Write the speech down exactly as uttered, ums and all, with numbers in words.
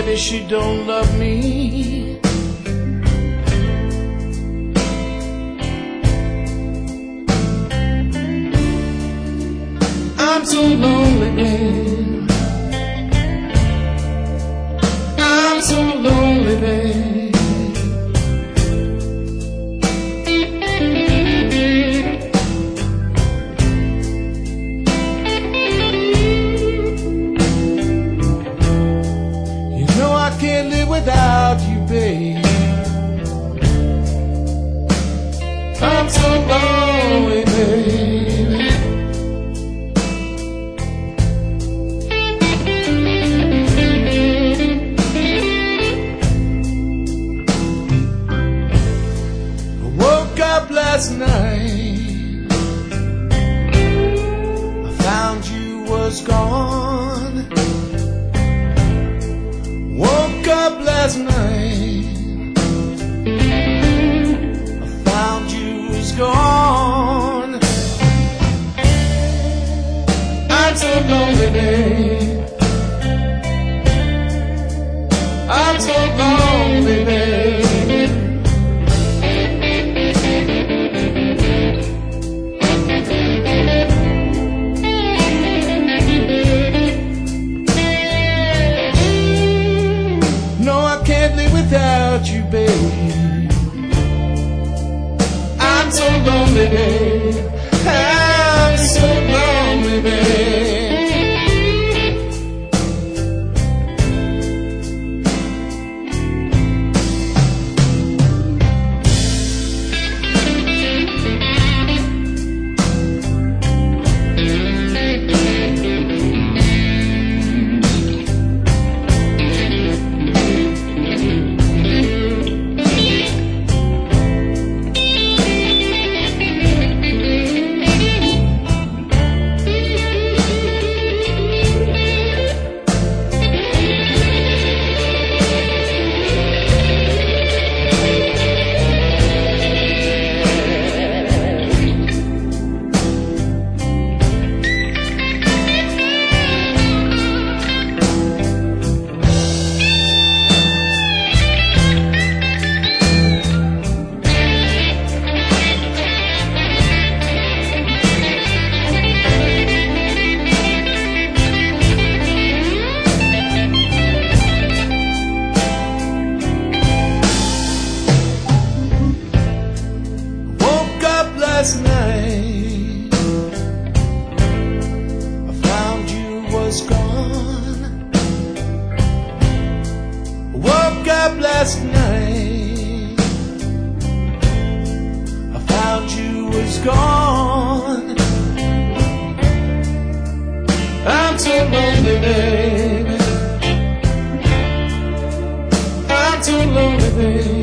maybe she don't love me. I'm so lonely, babe. I'm so lonely, babe. You know I can't live without you, babe. I'm so lonely, babe. Last night I found you was gone. Woke up last night I found you was gone. I'm so lonely, babe. I'm so lonely, babe. Without you, babe, I'm so lonely, babe. I'm so lonely, babe. Last night I found you was gone. Woke up last night I found you was gone. I'm so lonely, baby. I'm so lonely, baby.